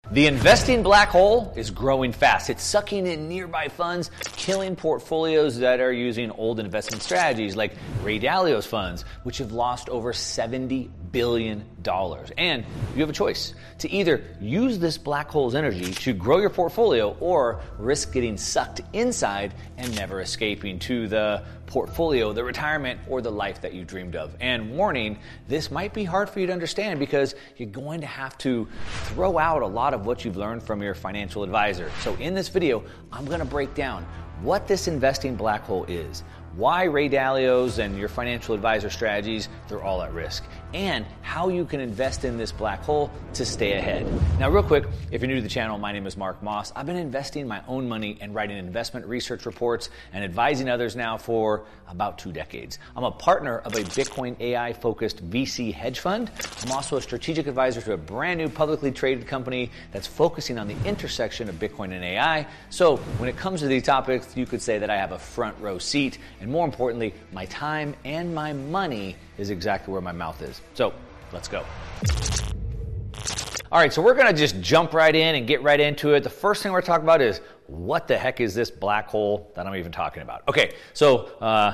The investing black hole is growing fast. It's sucking in nearby funds, killing portfolios that are using old investment strategies like Ray Dalio's funds, which have lost over $70 billion. And you have a choice to either use this black hole's energy to grow your portfolio or risk getting sucked inside and never escaping to the portfolio, the retirement, or the life that you dreamed of. And warning, this might be hard for you to understand because you're going to have to throw out a lot of what you've learned from your financial advisor. So in this video, I'm going to break down what this investing black hole is, why Ray Dalio's and your financial advisor strategies, they're all at risk, and how you can invest in this black hole to stay ahead. Now, real quick, if you're new to the channel, my name is Mark Moss. I've been investing my own money and writing investment research reports and advising others now for about 2 decades. I'm a partner of a Bitcoin AI-focused VC hedge fund. I'm also a strategic advisor to a brand new publicly traded company that's focusing on the intersection of Bitcoin and AI. So when it comes to these topics, you could say that I have a front row seat. And more importantly, my time and my money is exactly where my mouth is. So let's go. All right, so we're going to just jump right in and get right into it. The first thing we're talking about is what the heck is this black hole that I'm even talking about? Okay, so,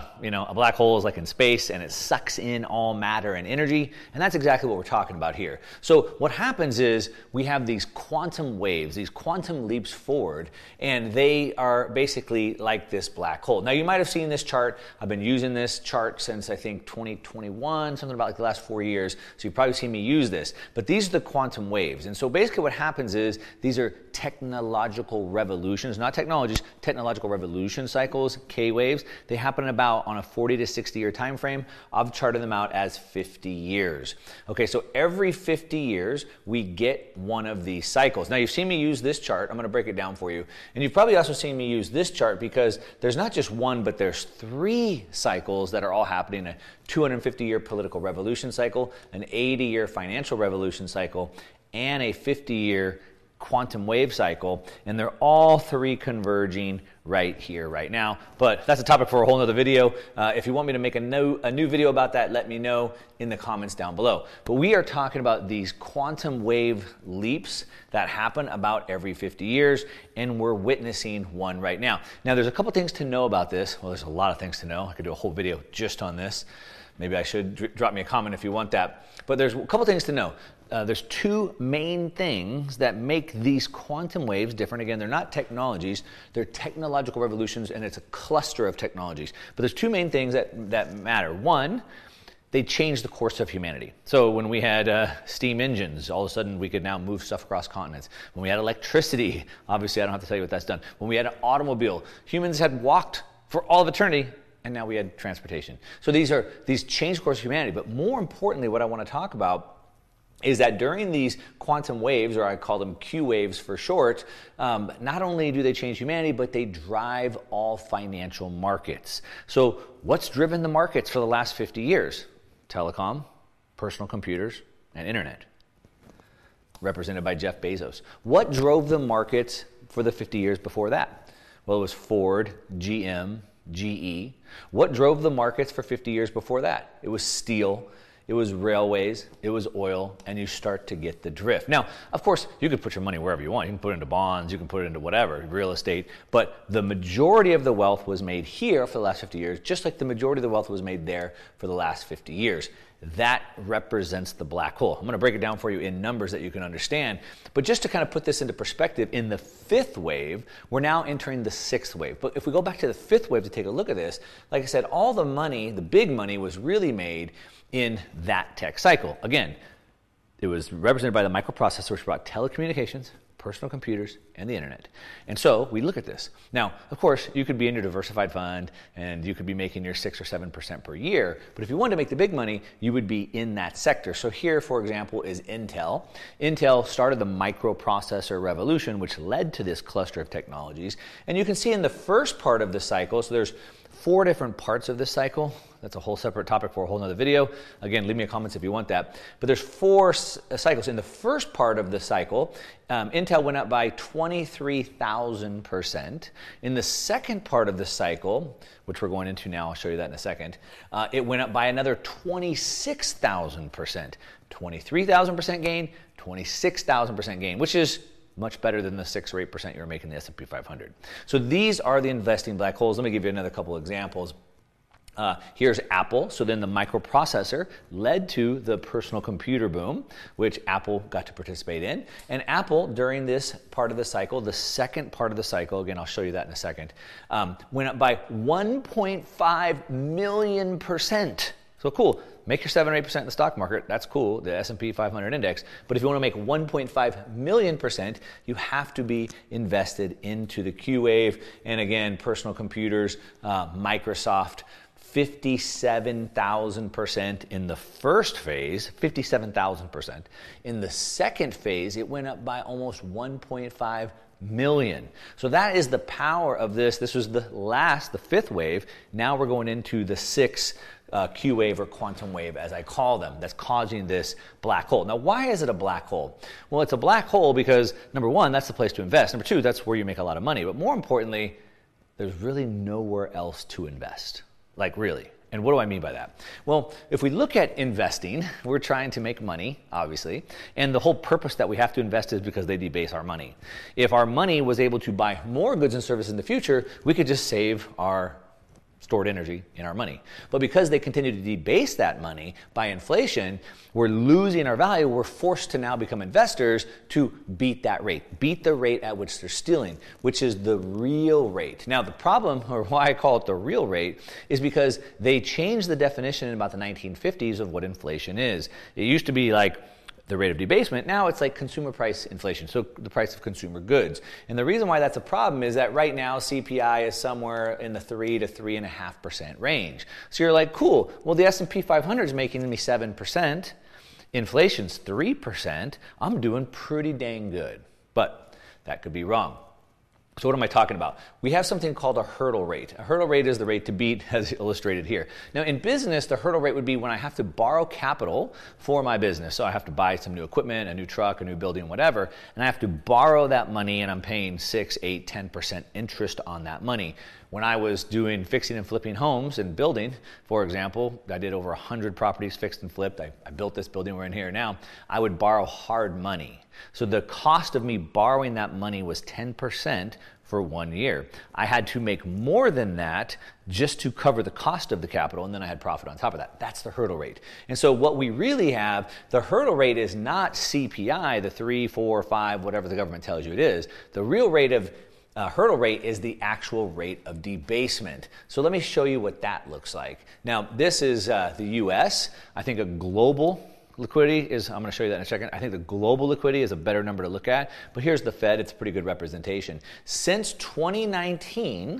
a black hole is like in space and it sucks in all matter and energy, and that's exactly what we're talking about here. So what happens is we have these quantum waves, these quantum leaps forward, and they are basically like this black hole. Now, you might have seen this chart. I've been using this chart since, I think, 2021, something about like the last 4 years, so you've probably seen me use this. But these are the quantum waves, and so basically what happens is these are technological revolutions, not technologies, technological revolution cycles, K waves. They happen about on a 40 to 60 year time frame. I've charted them out as 50 years. Okay, so every 50 years, we get one of these cycles. Now, you've seen me use this chart. I'm going to break it down for you. And you've probably also seen me use this chart because there's not just one, but there's 3 cycles that are all happening. A 250-year political revolution cycle, an 80-year financial revolution cycle, and a 50-year quantum wave cycle, and they're all 3 converging right here, right now. But that's a topic for a whole nother video. If you want me to make a new video about that, let me know in the comments down below. But we are talking about these quantum wave leaps that happen about every 50 years, and we're witnessing one right now. Now, there's a couple things to know about this. Well, there's a lot of things to know. I could do a whole video just on this. Maybe I should drop me a comment if you want that. But there's a couple things to know. There's 2 main things that make these quantum waves different. Again, they're not technologies, they're technological revolutions, and it's a cluster of technologies. But there's 2 main things that matter. One, they changed the course of humanity. So when we had steam engines, all of a sudden we could now move stuff across continents. When we had electricity, obviously I don't have to tell you what that's done. When we had an automobile, humans had walked for all of eternity, and now we had transportation. So these changed the course of humanity. But more importantly, what I want to talk about is that during these quantum waves, or I call them Q waves for short, not only do they change humanity, but they drive all financial markets. So what's driven the markets for the last 50 years? Telecom, personal computers, and internet, represented by Jeff Bezos. What drove the markets for the 50 years before that? Well, it was Ford, GM, GE. What drove the markets for 50 years before that? It was steel, it was railways, it was oil, and you start to get the drift. Now, of course, you can put your money wherever you want. You can put it into bonds, you can put it into whatever, real estate, but the majority of the wealth was made here for the last 50 years, just like the majority of the wealth was made there for the last 50 years. That represents the black hole. I'm going to break it down for you in numbers that you can understand. But just to kind of put this into perspective, in the 5th wave, we're now entering the 6th wave. But if we go back to the 5th wave to take a look at this, like I said, all the money, the big money, was really made in that tech cycle. Again, it was represented by the microprocessor, which brought telecommunications, personal computers, and the internet. And so we look at this. Now, of course, you could be in your diversified fund and you could be making your 6 or 7% per year, but if you wanted to make the big money, you would be in that sector. So here, for example, is Intel. Intel started the microprocessor revolution, which led to this cluster of technologies. And you can see in the first part of the cycle, so there's 4 different parts of this cycle. That's a whole separate topic for a whole nother video. Again, leave me a comment if you want that. But there's 4 cycles. In the first part of the cycle, Intel went up by 23,000%. In the second part of the cycle, which we're going into now, I'll show you that in a second, it went up by another 26,000%. 23,000% gain, 26,000% gain, which is much better than the 6 or 8% you're making in the S&P 500. So these are the investing black holes. Let me give you another couple examples. Here's Apple. So then the microprocessor led to the personal computer boom, which Apple got to participate in. And Apple, during this part of the cycle, the second part of the cycle, again, I'll show you that in a second, went up by 1.5 million %. So cool. Make your 7 or 8% in the stock market. That's cool, the S&P 500 index. But if you want to make 1.5 million %, you have to be invested into the Q-Wave. And again, personal computers, Microsoft, 57,000% in the first phase, 57,000%. In the second phase, it went up by almost 1.5 million. So that is the power of this. This was the fifth wave. Now we're going into the sixth Q wave or quantum wave, as I call them, that's causing this black hole. Now, why is it a black hole? Well, it's a black hole because, number one, that's the place to invest. Number two, that's where you make a lot of money. But more importantly, there's really nowhere else to invest. Like, really. And what do I mean by that? Well, if we look at investing, we're trying to make money, obviously, and the whole purpose that we have to invest is because they debase our money. If our money was able to buy more goods and services in the future, we could just save our stored energy in our money. But because they continue to debase that money by inflation, we're losing our value. We're forced to now become investors to beat that rate, beat the rate at which they're stealing, which is the real rate. Now, the problem, or why I call it the real rate, is because they changed the definition in about the 1950s of what inflation is. It used to be like the rate of debasement. Now it's like consumer price inflation, so the price of consumer goods. And the reason why that's a problem is that right now CPI is somewhere in the 3 to 3.5% range. So you're like, cool, well the S&P 500 is making me 7%, inflation's 3%, I'm doing pretty dang good. But that could be wrong. So what am I talking about? We have something called a hurdle rate. A hurdle rate is the rate to beat, as illustrated here. Now, in business, the hurdle rate would be when I have to borrow capital for my business. So I have to buy some new equipment, a new truck, a new building, whatever, and I have to borrow that money, and I'm paying 6, 8, 10% interest on that money. When I was doing fixing and flipping homes and building, for example, I did over 100 properties fixed and flipped. I built this building we're in here now. I would borrow hard money. So the cost of me borrowing that money was 10% for 1 year. I had to make more than that just to cover the cost of the capital, and then I had profit on top of that. That's the hurdle rate. And so what we really have, the hurdle rate is not CPI, the 3, 4, 5, whatever the government tells you it is. The real rate of hurdle rate is the actual rate of debasement. So let me show you what that looks like. Now, this is the U.S. I think a global liquidity is, I'm going to show you that in a second. I think the global liquidity is a better number to look at. But here's the Fed. It's a pretty good representation. Since 2019,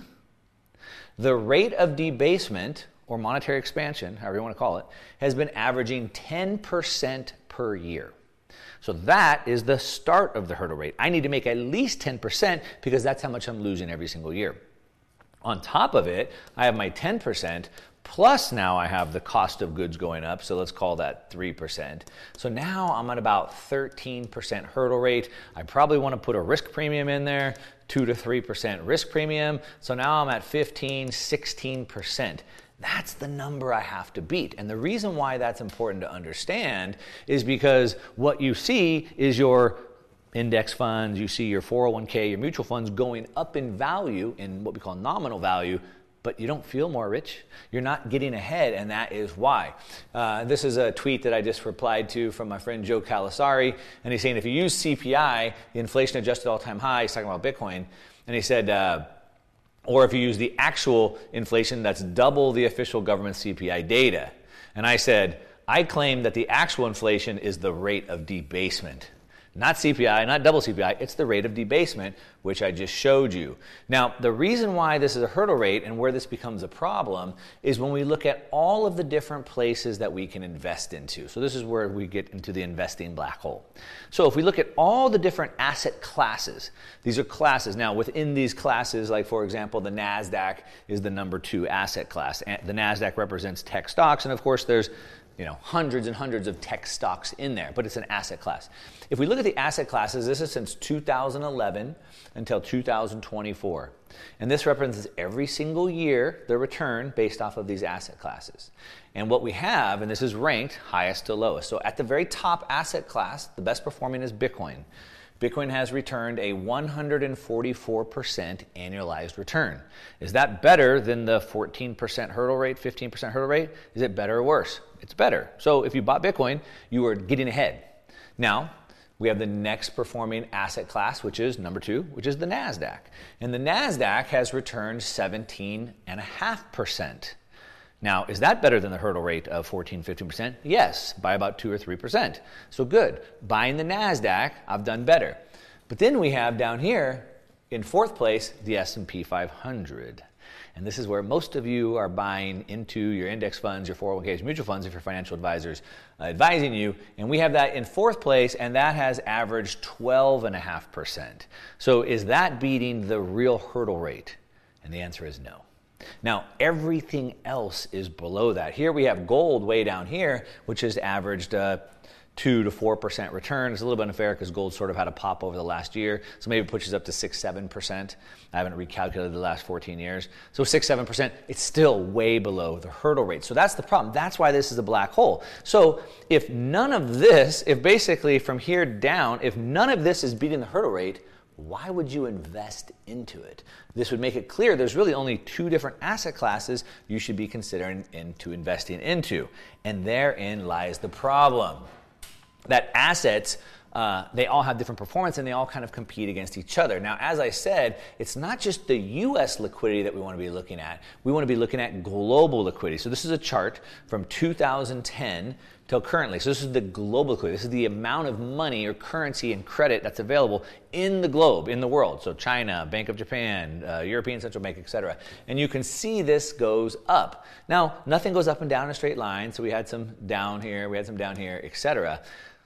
the rate of debasement, or monetary expansion, however you want to call it, has been averaging 10% per year. So that is the start of the hurdle rate. I need to make at least 10% because that's how much I'm losing every single year. On top of it, I have my 10%, plus now I have the cost of goods going up, so let's call that 3%. So now I'm at about 13% hurdle rate. I probably want to put a risk premium in there, 2 to 3% risk premium. So now I'm at 15, 16%. That's the number I have to beat. And the reason why that's important to understand is because what you see is your index funds, you see your 401k, your mutual funds going up in value, in what we call nominal value, but you don't feel more rich. You're not getting ahead, and that is why. This is a tweet that I just replied to from my friend Joe Calasari, and he's saying if you use CPI, the inflation adjusted all-time high, he's talking about Bitcoin, and he said, or if you use the actual inflation, that's double the official government CPI data. And I said, I claim that the actual inflation is the rate of debasement. Not CPI, not double CPI, it's the rate of debasement, which I just showed you. Now, the reason why this is a hurdle rate and where this becomes a problem is when we look at all of the different places that we can invest into. So this is where we get into the investing black hole. So if we look at all the different asset classes, these are classes. Now, within these classes, like for example, the NASDAQ is the number 2 asset class. The NASDAQ represents tech stocks, and of course there's hundreds and hundreds of tech stocks in there, but it's an asset class. If we look at the asset classes, this is since 2011 until 2024. And this represents every single year the return based off of these asset classes. And what we have, and this is ranked highest to lowest. So at the very top asset class, the best performing is Bitcoin. Bitcoin has returned a 144% annualized return. Is that better than the 14% hurdle rate, 15% hurdle rate? Is it better or worse? It's better. So if you bought Bitcoin, you are getting ahead. Now, we have the next performing asset class, which is number 2, which is the NASDAQ. And the NASDAQ has returned 17.5%. Now, is that better than the hurdle rate of 14, 15%? Yes, by about 2 or 3%. So good. Buying the NASDAQ, I've done better. But then we have down here, in 4th place, the S&P 500. And this is where most of you are buying into your index funds, your 401ks, mutual funds, if your financial advisors advising you. And we have that in 4th place, and that has averaged 12.5%. So is that beating the real hurdle rate? And the answer is no. Now, everything else is below that. Here we have gold way down here, which has averaged 2 to 4% return. It's a little bit unfair because gold sort of had a pop over the last year. So maybe it pushes up to 6, 7%. I haven't recalculated the last 14 years. So 6, 7%, it's still way below the hurdle rate. So that's the problem. That's why this is a black hole. So if none of this, if basically from here down, if none of this is beating the hurdle rate, why would you invest into it? This would make it clear there's really only 2 different asset classes you should be considering into investing into. And therein lies the problem. That assets, they all have different performance and they all kind of compete against each other. Now, as I said, it's not just the U.S. liquidity that we want to be looking at. We want to be looking at global liquidity. So this is a chart from 2010 till currently. So this is the global liquidity. This is the amount of money or currency and credit that's available in the globe, in the world. So China, Bank of Japan, European Central Bank, etc. And you can see this goes up. Now, nothing goes up and down in a straight line. So we had some down here, we had some down here, etc.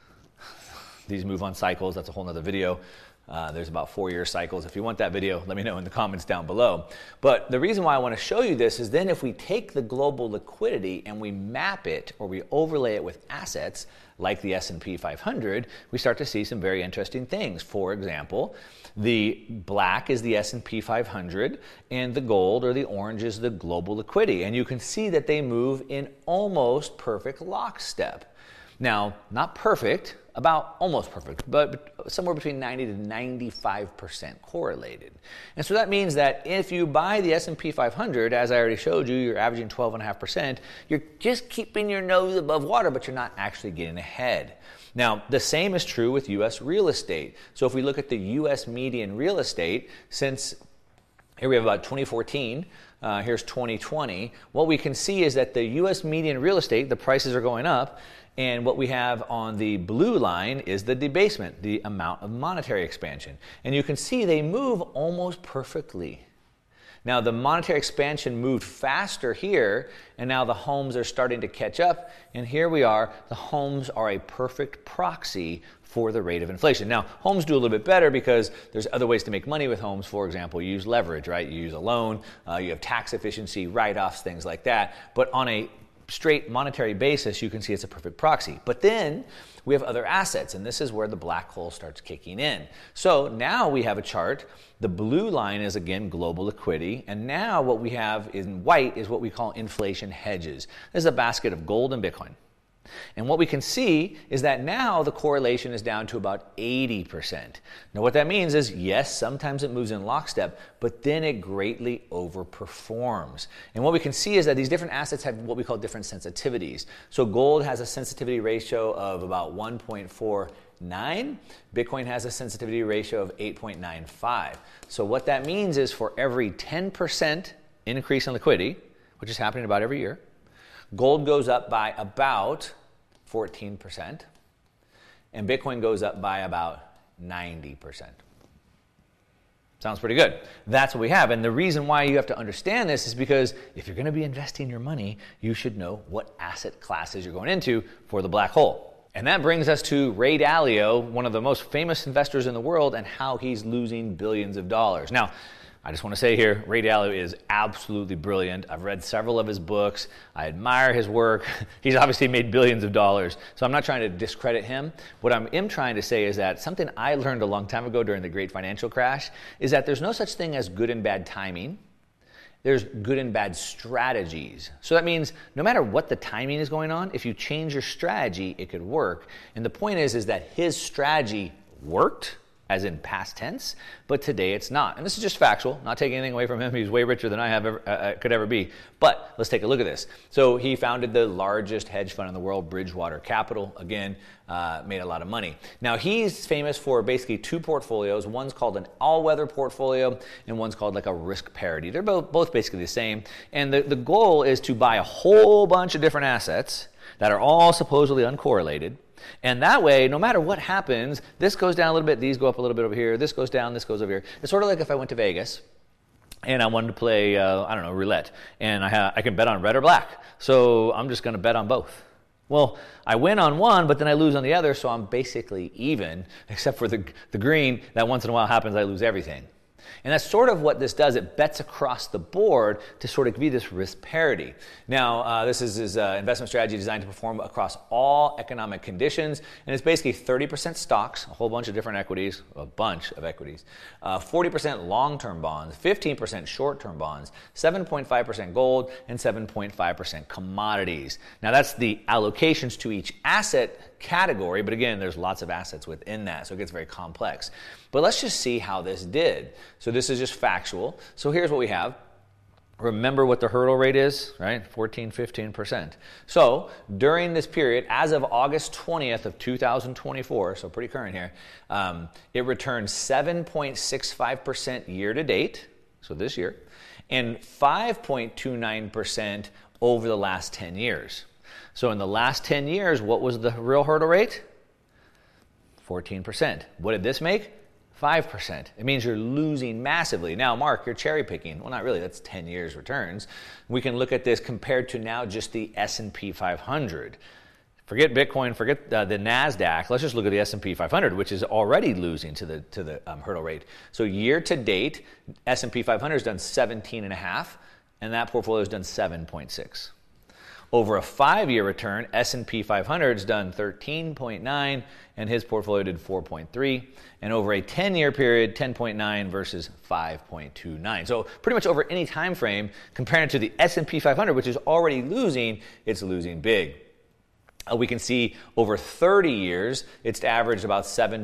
These move on cycles. That's a whole nother video. There's about 4-year cycles. If you want that video, let me know in the comments down below. But the reason why I want to show you this is then if we take the global liquidity and we map it or we overlay it with assets like the S&P 500, we start to see some very interesting things. For example, the black is the S&P 500 and the gold or the orange is the global liquidity. And you can see that they move in almost perfect lockstep. Now, not perfect, about almost perfect, but somewhere between 90 to 95% correlated. And so that means that if you buy the S&P 500, as I already showed you, you're averaging 12.5%, you're just keeping your nose above water, but you're not actually getting ahead. Now, the same is true with U.S. real estate. So if we look at the U.S. median real estate, since here we have about 2014, here's 2020, what we can see is that the U.S. median real estate, the prices are going up, and what we have on the blue line is the debasement, the amount of monetary expansion. And you can see they move almost perfectly. Now, the monetary expansion moved faster here, and now the homes are starting to catch up. And here we are. The homes are a perfect proxy for the rate of inflation. Now, homes do a little bit better because there's other ways to make money with homes. For example, you use leverage, right? You use a loan, you have tax efficiency, write-offs, things like that. But on a straight monetary basis, you can see it's a perfect proxy. But then we have other assets, and this is where the black hole starts kicking in. So now we have a chart. The blue line is, again, global liquidity. And now what we have in white is what we call inflation hedges. This is a basket of gold and Bitcoin. And what we can see is that now the correlation is down to about 80%. Now what that means is, yes, sometimes it moves in lockstep, but then it greatly overperforms. And what we can see is that these different assets have what we call different sensitivities. So gold has a sensitivity ratio of about 1.49. Bitcoin has a sensitivity ratio of 8.95. So what that means is for every 10% increase in liquidity, which is happening about every year, gold goes up by about 14%, and Bitcoin goes up by about 90%. Sounds pretty good. That's what we have. And the reason why you have to understand this is because if you're going to be investing your money, you should know what asset classes you're going into for the black hole. And that brings us to Ray Dalio, one of the most famous investors in the world, and how he's losing billions of dollars. Now, I just want to say here, Ray Dalio is absolutely brilliant. I've read several of his books. I admire his work. He's obviously made billions of dollars, so I'm not trying to discredit him. What I am trying to say is that something I learned a long time ago during the great financial crash is that there's no such thing as good and bad timing. There's good and bad strategies. So that means no matter what the timing is going on, if you change your strategy, it could work. And the point is that his strategy worked, as in past tense, but today it's not. And this is just factual, not taking anything away from him. He's way richer than I could ever be. But let's take a look at this. So he founded the largest hedge fund in the world, Bridgewater Capital. Again, made a lot of money. Now, he's famous for basically two portfolios. One's called an all-weather portfolio, and one's called like a risk parity. They're both basically the same. And the goal is to buy a whole bunch of different assets that are all supposedly uncorrelated. And that way, no matter what happens, this goes down a little bit, these go up a little bit over here, this goes down, this goes over here. It's sort of like if I went to Vegas and I wanted to play, roulette, and I can bet on red or black. So I'm just going to bet on both. Well, I win on one, but then I lose on the other, so I'm basically even, except for the green, that once in a while happens, I lose everything. And that's sort of what this does. It bets across the board to sort of be this risk parity. Now, this is his investment strategy designed to perform across all economic conditions. And it's basically 30% stocks, a whole bunch of different equities, 40% long-term bonds, 15% short-term bonds, 7.5% gold, and 7.5% commodities. Now, that's the allocations to each asset category, but again, there's lots of assets within that, so it gets very complex. But let's just see how this did. So this is just factual. So here's what we have. Remember what the hurdle rate is, right? 15%. So during this period, as of August 20th of 2024, so pretty current here, it returned 7.65% year to date, so this year, and 5.29% over the last 10 years. So in the last 10 years, what was the real hurdle rate? 14%. What did this make? 5%. It means you're losing massively. Now, Mark, you're cherry picking. Well, not really. That's 10 years returns. We can look at this compared to now just the S&P 500. Forget Bitcoin, forget the NASDAQ. Let's just look at the S&P 500, which is already losing to the hurdle rate. So year to date, S&P 500 has done 17.5, and that portfolio has done 7.6. Over a 5-year return, S&P 500 has done 13.9, and his portfolio did 4.3. And over a 10-year period, 10.9 versus 5.29. So pretty much over any time frame, comparing it to the S&P 500, which is already losing, it's losing big. We can see over 30 years, it's averaged about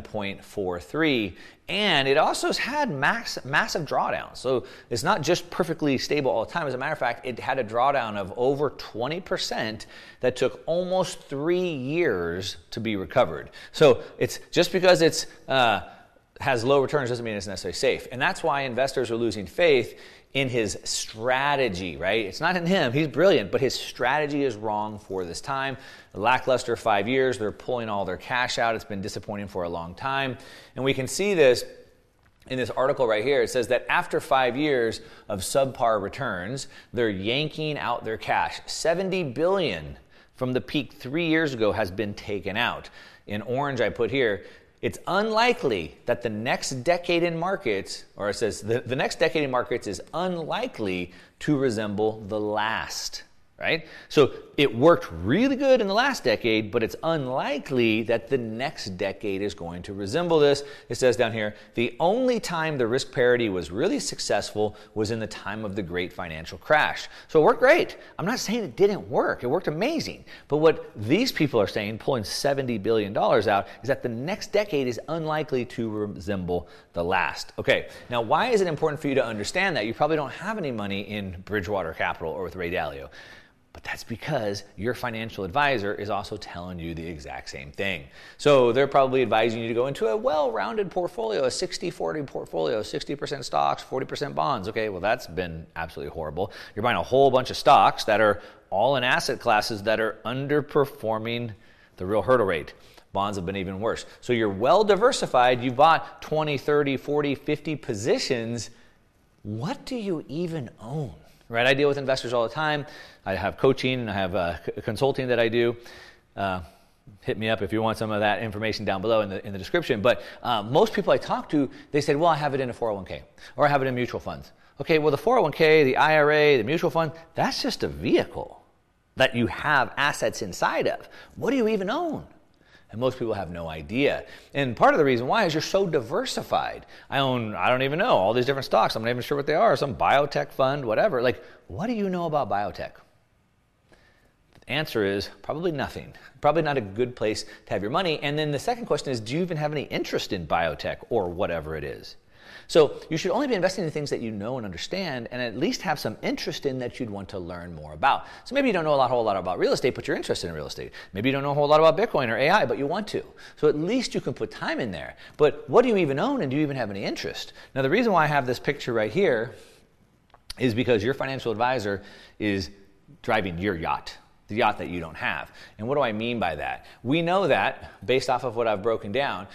7.43, and it also has had massive drawdowns. So it's not just perfectly stable all the time. As a matter of fact, it had a drawdown of over 20% that took almost 3 years to be recovered. So it's just because it's has low returns doesn't mean it's necessarily safe. And that's why investors are losing faith in his strategy, right? It's not in him. He's brilliant, but his strategy is wrong for this time. A lackluster 5 years. They're pulling all their cash out. It's been disappointing for a long time. And we can see this in this article right here. It says that after 5 years of subpar returns, they're yanking out their cash. $70 billion from the peak 3 years ago has been taken out. In orange, I put here, it's unlikely that the next decade in markets, or it says the next decade in markets is unlikely to resemble the last, right? So it worked really good in the last decade, but it's unlikely that the next decade is going to resemble this. It says down here, the only time the risk parity was really successful was in the time of the great financial crash. So it worked great. I'm not saying it didn't work. It worked amazing. But what these people are saying, pulling $70 billion out, is that the next decade is unlikely to resemble the last. Okay, now why is it important for you to understand that? You probably don't have any money in Bridgewater Capital or with Ray Dalio. But that's because your financial advisor is also telling you the exact same thing. So they're probably advising you to go into a well-rounded portfolio, a 60-40 portfolio, 60% stocks, 40% bonds. Okay, well, that's been absolutely horrible. You're buying a whole bunch of stocks that are all in asset classes that are underperforming the real hurdle rate. Bonds have been even worse. So you're well diversified. You bought 20, 30, 40, 50 positions. What do you even own? Right, I deal with investors all the time. I have coaching and I have consulting that I do. Hit me up if you want some of that information down below in the description. But most people I talk to, they said, well, I have it in a 401k or I have it in mutual funds. Okay, well, the 401k, the IRA, the mutual fund, that's just a vehicle that you have assets inside of. What do you even own? And most people have no idea. And part of the reason why is you're so diversified. I don't even know, all these different stocks. I'm not even sure what they are. Some biotech fund, whatever. Like, what do you know about biotech? Answer is probably nothing. Probably not a good place to have your money. And then the second question is, do you even have any interest in biotech or whatever it is? So you should only be investing in things that you know and understand and at least have some interest in that you'd want to learn more about. So maybe you don't know a whole lot about real estate, but you're interested in real estate. Maybe you don't know a whole lot about Bitcoin or AI, but you want to. So at least you can put time in there. But what do you even own, and do you even have any interest? Now, the reason why I have this picture right here is because your financial advisor is driving your yacht. The yacht that you don't have. And what do I mean by that? We know that, based off of what I've broken down,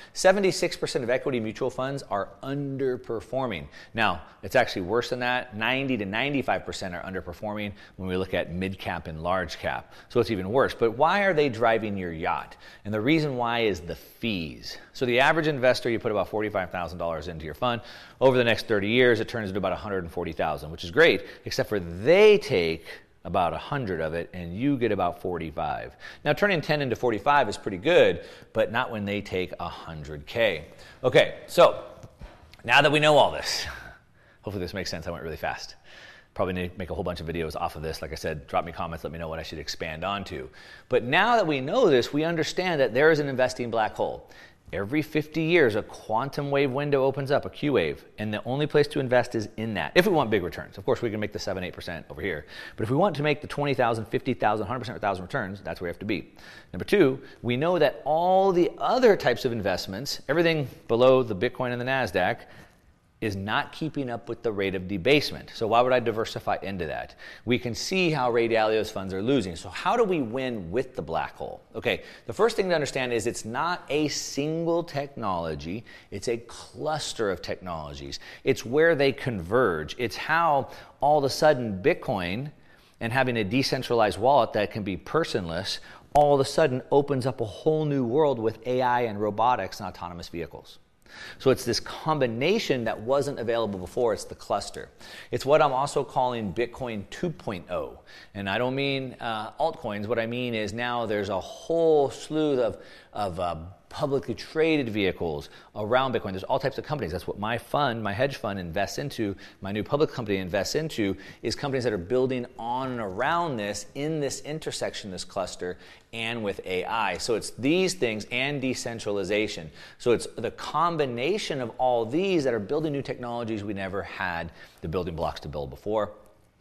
76% of equity mutual funds are underperforming. Now, it's actually worse than that. 90 to 95% are underperforming when we look at mid-cap and large cap. So it's even worse. But why are they driving your yacht? And the reason why is the fees. So the average investor, you put about $45,000 into your fund. Over the next 30 years, it turns into about $140,000, which is great, except for they take about 100 of it, and you get about 45. Now, turning 10 into 45 is pretty good, but not when they take 100K. Okay, so now that we know all this, hopefully this makes sense. I went really fast. Probably need to make a whole bunch of videos off of this. Like I said, drop me comments, let me know what I should expand onto. But now that we know this, we understand that there is an investing black hole. Every 50 years, a quantum wave window opens up, a Q wave, and the only place to invest is in that. If we want big returns. Of course, we can make the 7, 8% over here. But if we want to make the 20,000, 50,000, 100% 1,000 returns, that's where we have to be. Number two, we know that all the other types of investments, everything below the Bitcoin and the NASDAQ, is not keeping up with the rate of debasement. So why would I diversify into that? We can see how Ray Dalio's funds are losing. So how do we win with the black hole? Okay, the first thing to understand is it's not a single technology, it's a cluster of technologies. It's where they converge. It's how all of a sudden Bitcoin and having a decentralized wallet that can be personless all of a sudden opens up a whole new world with AI and robotics and autonomous vehicles. So it's this combination that wasn't available before. It's the cluster. It's what I'm also calling Bitcoin 2.0. And I don't mean altcoins. What I mean is now there's a whole slew of publicly traded vehicles around Bitcoin. There's all types of companies. That's what my fund, my hedge fund invests into, my new public company invests into, is companies that are building on and around this, in this intersection, this cluster, and with AI. So it's these things and decentralization. So it's the combination of all these that are building new technologies we never had the building blocks to build before.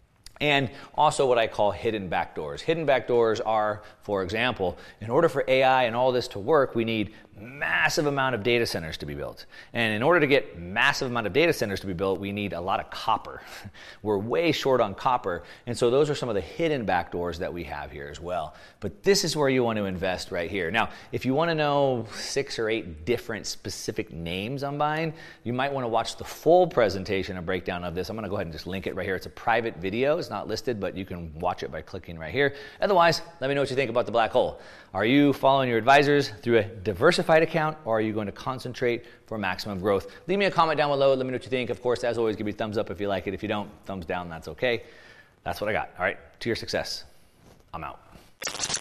And also what I call hidden backdoors. Hidden backdoors are, for example, in order for AI and all this to work, we need massive amount of data centers to be built. And in order to get massive amount of data centers to be built, we need a lot of copper. We're way short on copper. And so those are some of the hidden backdoors that we have here as well. But this is where you want to invest right here. Now, if you want to know 6 or 8 different specific names I'm buying, you might want to watch the full presentation and breakdown of this. I'm going to go ahead and just link it right here. It's a private video. It's not listed, but you can watch it by clicking right here. Otherwise, let me know what you think about the black hole. Are you following your advisors through a diversified account, or are you going to concentrate for maximum growth? Leave me a comment down below. Let me know what you think. Of course, as always, give me a thumbs up if you like it. If you don't, thumbs down, that's okay. That's what I got. All right, to your success. I'm out.